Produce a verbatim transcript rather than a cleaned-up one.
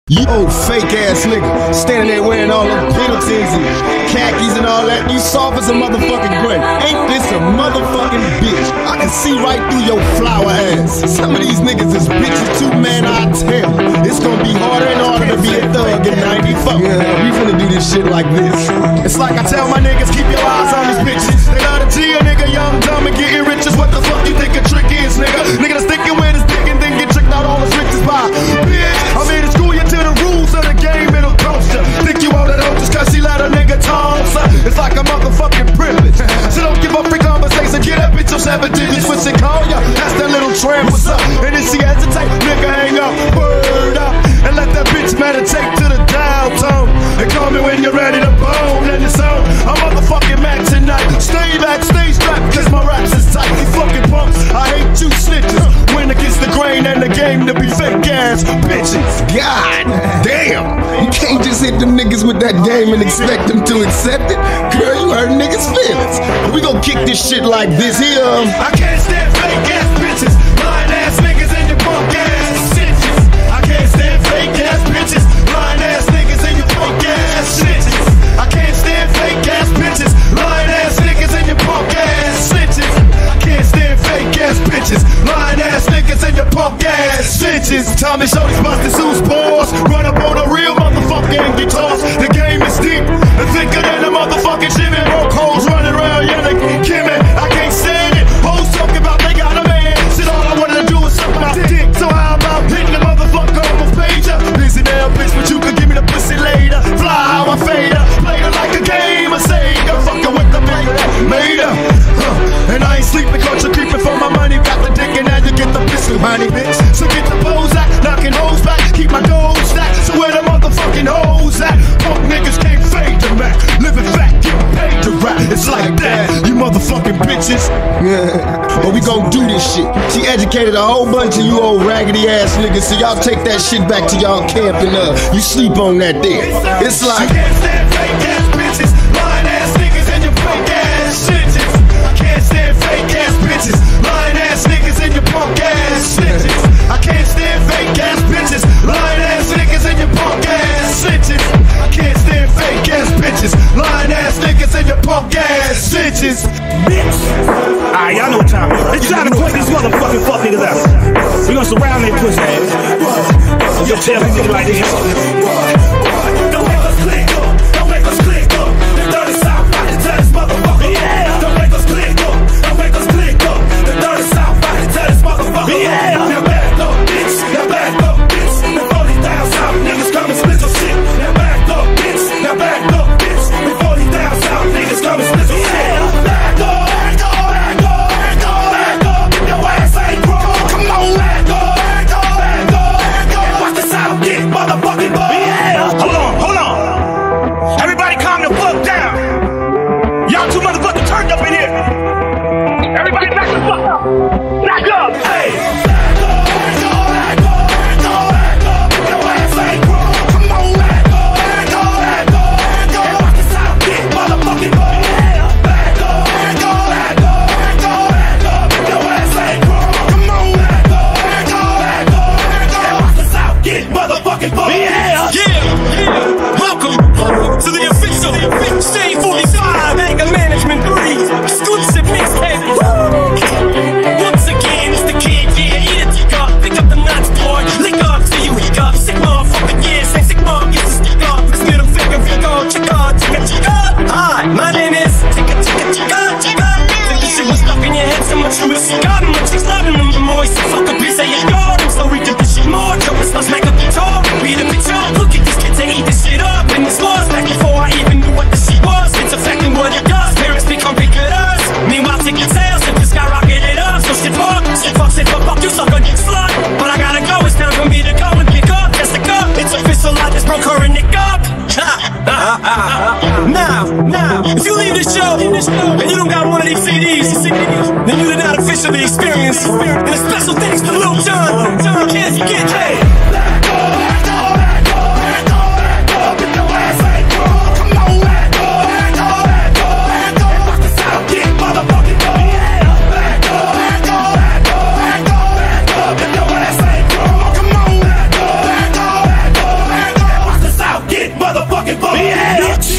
You old fake ass nigga, standing there wearing all them Pendletons and khakis and all that. You soft as a motherfucking grape. Ain't this a motherfucking bitch? I can see right through your flower ass. Some of these niggas is bitches too, man, I tell. It's gonna be harder and harder to be a thug in ninety-four. Yeah, we finna do this shit like this. It's like I tell my niggas, keep your eyes on these bitches. They love to G a nigga, young, dumb, and getting rich is what the fuck you think a trick is, nigga. Nigga that's thinking with his dick and then get tricked out all his riches by. Bitch, I'm here to school you to the rules of the game, it'll cost ya. Think you owe that hoe just cause she let a nigga toss her. It's like a motherfucking privilege. So don't give up free conversation, get that bitch on seven digits when she call ya. Ask that little tramp what's up, and if she hesitate, nigga hang up, word up, and let that bitch meditate to the dial tone. And call me when you're ready to bone, and it's on. I'm motherfucking Mac tonight. Stay back, stay strapped, cause my raps is tight. You fucking punks, I hate you snitches. Win against the grain and the game to be fake ass bitches. God damn, you can't just hit them niggas with that game and expect them to accept it. Girl, you hurt niggas' feelings. We gon' kick this shit like this here. I can't stand fake ass bitches, lying ass niggas and your punk ass bitches. I can't stand fake ass bitches, lying ass niggas and your punk ass bitches. I can't stand fake ass bitches, lying ass niggas and your punk ass bitches. I can't stand fake ass bitches, lying ass niggas and your punk ass bitches. Tommy show these busted Zeus balls, run up on a real motherfucking guitars. The game is deep and thicker than a motherfucking Jimmy. Broke hoes running around yelling, Kimmy. I can't stand it. Hoes talking about they got a man. Shit, all I wanted to do was suck my dick. So how about hitting the motherfucker on my page? Busy now, bitch, but you could give me the pussy later. Fly how I fade her, play her like a game of Sega. Fucking with the baby that made her. Huh. And I ain't sleeping, caught you creeping for my money. Got the dick and now you get the pistol, honey, bitch. So get the pose out, knocking hoes back, keep my dough stacked. So where the motherfucking hoes at? Punk niggas can't fade the Mac. Living fat, get paid to rap. It's like that, you motherfucking bitches. Yeah, but we gon' do this shit. She educated a whole bunch of you old raggedy ass niggas, so y'all take that shit back to y'all camp and uh, you sleep on that there. It's like I can't stand fake ass bitches, lying ass niggas and your fake ass bitches. I can't stand fake ass bitches, lying ass niggas and your punk ass bitches. I can't stand fake ass bitches, lying ass niggas and your punk ass bitches. I can't stand fake ass bitches, lying ass niggas and your punk ass bitches. Bitch! Alright, y'all know what time it is. It's time to put these motherfucking fuck niggas out. We gonna surround their pussy ass. Yo, tell these niggas like this. Don't make us click up, don't make us click up. The dirty South fighting to this motherfucker. Yeah. Don't make us click up, don't make us click up. The dirty South fighting to this motherfucker. Yeah. Now back up, bitch. Now back up, bitch. Before these down south niggas come and split your shit. Now back up, bitch. Now back up, bitch. Before these down south niggas come and split your shit. Back up, back up, back up, back up, back up. If your ass ain't broke, come on, back up, back up, back up, back up. And watch the South get motherfucking bug. Yeah! Hold on, hold on! Everybody calm the fuck down! Y'all too motherfucking turned up in here! Everybody back the fuck up! Back up! Hey! Back up, back up, back up, back up, back up. If your ass ain't broke, come on, back up, back up, back up, back up. And watch the South get motherfucking bug. Back up, back up, back up, back up, back up. If your ass ain't broke, come on, back up, back up, back up, back up. And watch the South get motherfucking bug. Yeah! Yeah, welcome to the official Shade forty-five Anger Management three exclusive mixtape. Once again, it's the kid, yeah, eat a teacup, pick up the nuts, boy, lick up till you wake up. Sick motherfucker, yeah, say sick mom, get the stick up. This middle finger, Vigo, chicka, chicka, chicka. Hi, my name is Chicka, chicka, chicka, chicka. Think this shit was stuck in your head so much you was forgotten. My chicks loving them the more, so fuck a piece of your garden. So read the shit more, choking sluts, make a guitar. Read a picture, look at these kids, they eat this shit up. And this was back before I even knew what the shit was. It's affecting what it does, parents become picketers. Meanwhile, ticket sales have just skyrocketed up. So shit fuck, shit fuck, shit fuck, fuck, you sucker, get slut. But I gotta go, it's time for me to go and pick up. That's the cup, it's official, I just broke her and nick up. Now, now, if you leave this show and you don't got one of these C Ds, then you did not officially experience. And a special thanks to Lil Jon, Jon Kids, Kid J. Back up, back up, back up, back up, back up. If your ass ain't broke, come on, back up, back up, back up, back up. And watch the South get motherfucking bug. Back up, back up, back up, back up, back up. If your ass ain't broke, come on, back up, back up, back up, back up. motherfucking boat. Yeah. Bitch.